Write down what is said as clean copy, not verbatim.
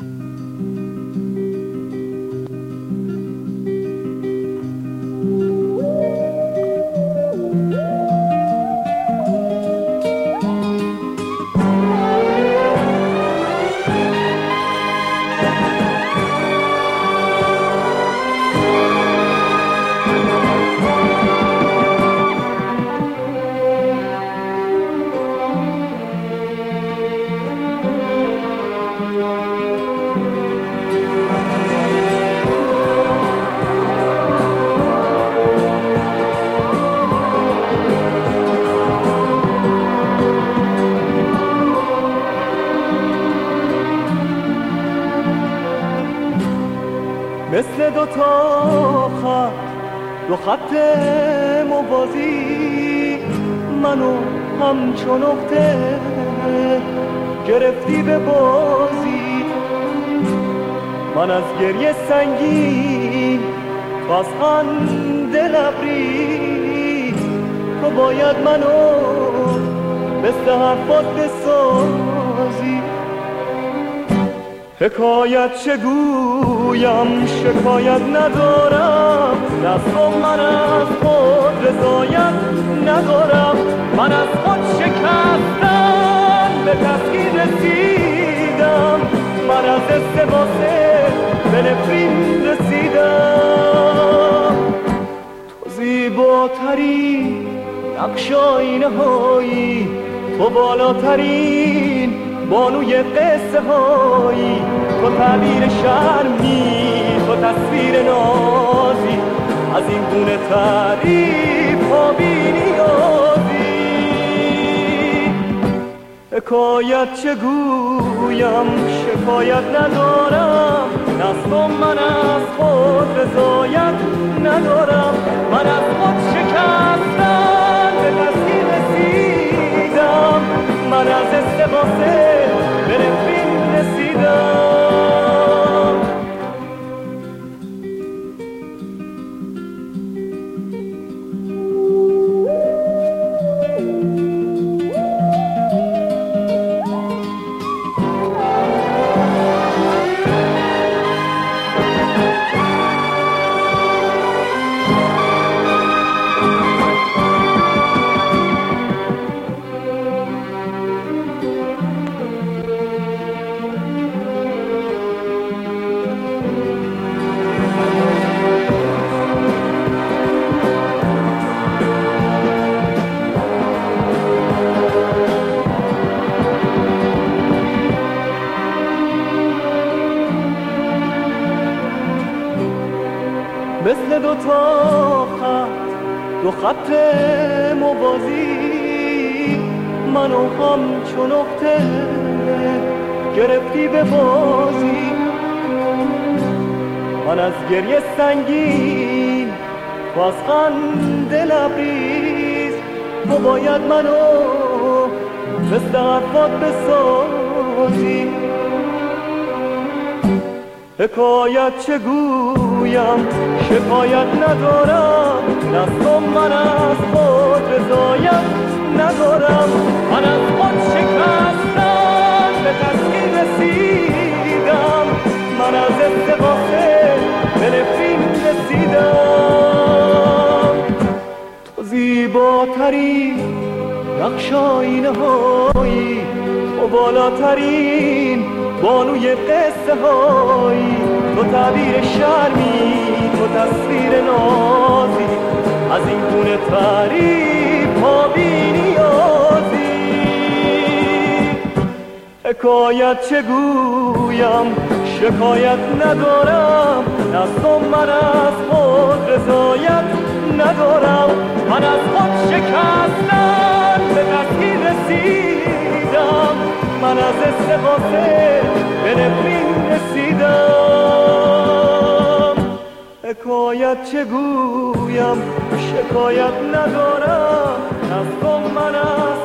مثل دو خط موازی منو همچون نقطه گرفتی به بازی. من از گریه سنگین تو از خنده لبریز، تو باید منو مثل حرفات بسازی. حکایت چه گویم شکایت ندارم، دستم من از خود رضایت ندارم. من از خود شکستم به تسکین رسیدم، من از استباسه به نفرین رسیدم. تو زیباترین نقش آینه هایی، تو بالاترین بانوی قصه هایی، تو تعبیر شرمی، تو تصویر نازی، از این گونه تعریف ها بی نیازی. حکایت چه گویم شکایت ندارم، دستم من از خود رضایت ندارم. من از خود شکستم به تسکین رسیدم، من از استباسه به نفرین رسیدم. مثل دو خط موازی منو همچون نقطه گرفتی به بازی. من از گریه سنگین تو از خنده لبریز، تو باید منو مثل حرفات بسازی. حکایت چه گویم شکایت ندارم، دستم من از خود رضایت ندارم. من از خود شکستم به تسکین رسیدم، من از استباسه به نفرین رسیدم. تو زیباترین نقش آینه هایی، تو بالاترین بانوی قصه هایی، تو تعبیر شرمی، تو تصویر نازی، از این گونه تعریف ها بی نیازی. حکایت چه گویم شکایت ندارم، دستم من از خود رضایت ندارم. من از خود شکستم به تسکین رسیدم، من از استباسه به نفرین رسیدم. حکایت چه گویم شکایت ندارم، دستم من از